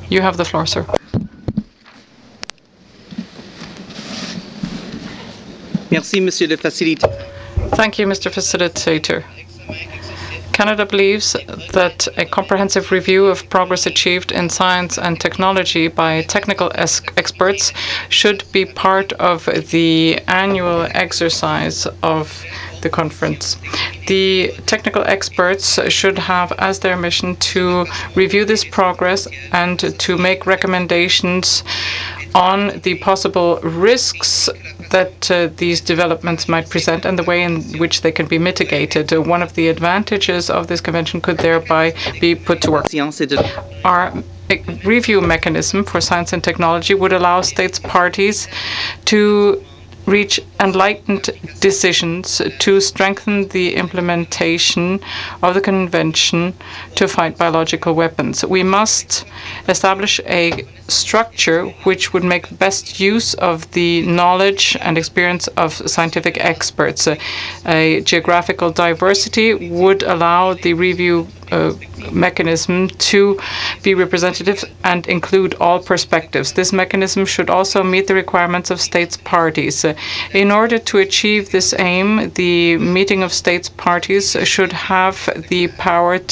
You have the floor, sir. Merci, Monsieur le Facilitateur. Thank you, Mr. Facilitator. Canada believes that a comprehensive review of progress achieved in science and technology by technical experts should be part of the annual exercise of the conference. The technical experts should have as their mission to review this progress and to make recommendations on the possible risks that these developments might present and the way in which they can be mitigated. One of the advantages of this convention could thereby be put to work. Our review mechanism for science and technology would allow states parties to reach enlightened decisions to strengthen the implementation of the Convention to fight biological weapons. We must establish a structure which would make best use of the knowledge and experience of scientific experts. A geographical diversity would allow the review mechanism to be representative and include all perspectives. This mechanism should also meet the requirements of states parties. In order to achieve this aim, the meeting of states parties should have the power